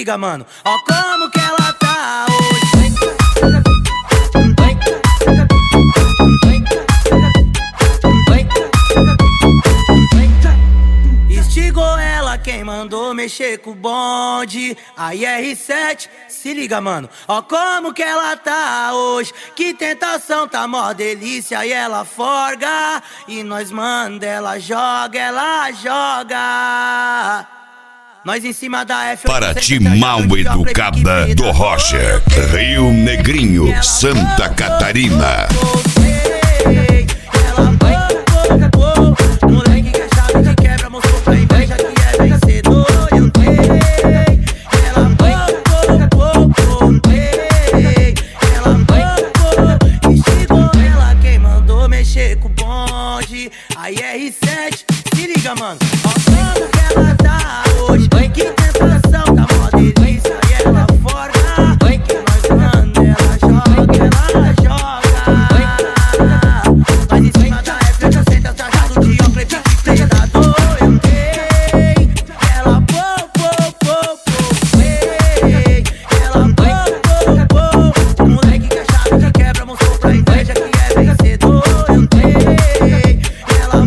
liga, mano, ó como que ela tá hoje. Instigou ela quem mandou mexer com o bonde. Aí R7, se liga, mano, ó como que ela tá hoje. Que tentação, tá mó delícia e ela forga. E nós manda, ela joga, ela joga. Nós em cima da F. Paraty mal educada do Roger, Rio Negrinho, Santa Catarina. Moleque que é chave de quebra, mostrou pra inveja que é vencedor. Eu dei, ela instigou ela quem mandou mexer com o bonde. Aí R7, se liga, mano, ó como que ela tá hoje. Que tentação, tá mó delícia e ela forga. Que nós manda, ela joga, ela joga. Mas em cima da F eu já sento trajado de óculos e predador. Eu dei, ela ela moleque que é chave de quebra, mostrou pra inveja que é vencedor. Eu dei, ela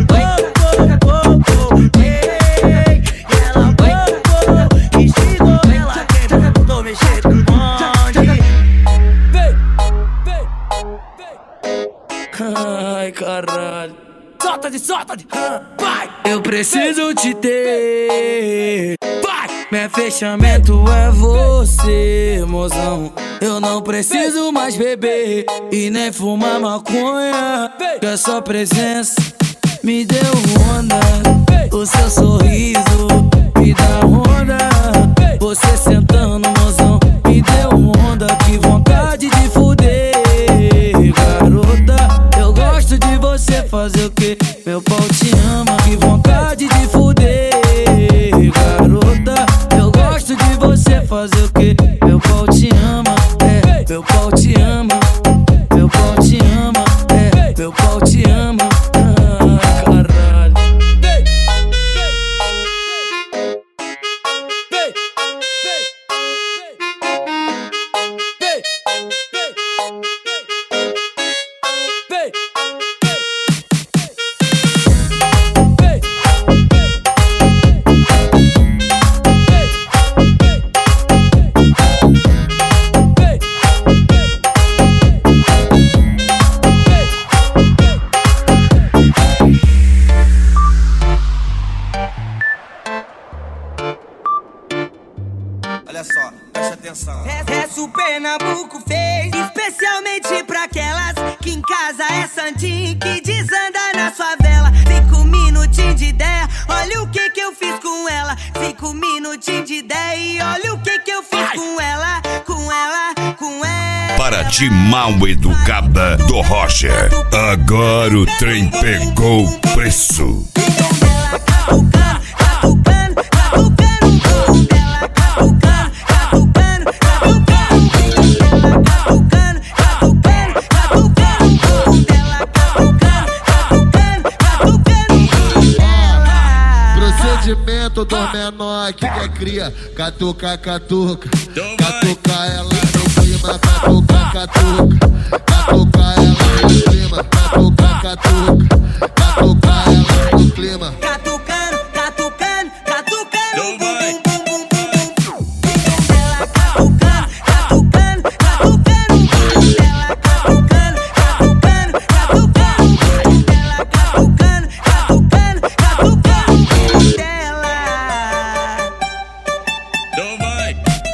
instigou ela quem mandou mexer com o bonde. Ai, caralho. Solta de vai. Eu preciso te ter. Vai. Meu fechamento é você, mozão. Eu não preciso mais beber e nem fumar maconha. Que a sua presença me deu onda. O seu sorriso me dá onda. Você sentando, mozão, me deu onda. Que vontade de fuder, garota. Eu gosto de você fazer o que? Meu pau te ama. Que vontade de fuder, garota. Eu gosto de você fazer o que? Meu pau te ama, meu pau te ama. Meu pau te ama, meu pau te ama. Caralho. Olha só, presta atenção. Essa o Pernambuco fez especialmente pra aquelas que em casa é santinho, que desanda na favela. 5 minutinhos de ideia, olha o que eu fiz com ela. 5 minutinhos de ideia e olha o que eu fiz com ela. Com ela. Paraty mal educada do Roger. Agora o trem pegou preço. Procedimento dos menor que é cria. Catuca, catuca. Catuca ela no clima. Catuca, catuca. Catuca ela no clima. Catuca, catuca. Catuca ela no clima. Catucando, catucando, catucando. Bum, bum, bum, bum, bum, bum. Ela catucando, catucando, catucando. Ela catucando, catucando, catucando. Ela catucando, catucando, catucando. Dela. Então vai.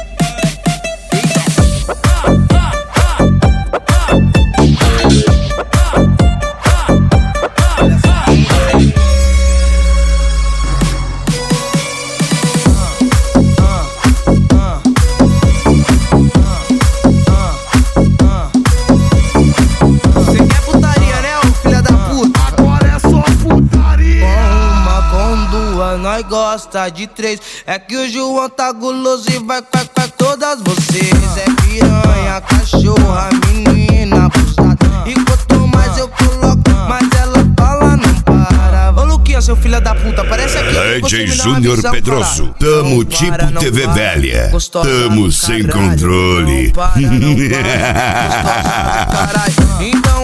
Você quer putaria, né, ô filha da puta? Agora é só putaria. Uma com duas, nós gosta de 3. É que o João tá guloso e vai com todas vocês. É piranha, cachorra, menina, abusada. E quanto mais eu coloco, mais ela fala, não para. Ô Luquinha, seu filho da puta. Parece aqui que DJ Júnior Pedroso. Tamo tipo TV velha. Tamo sem controle. Então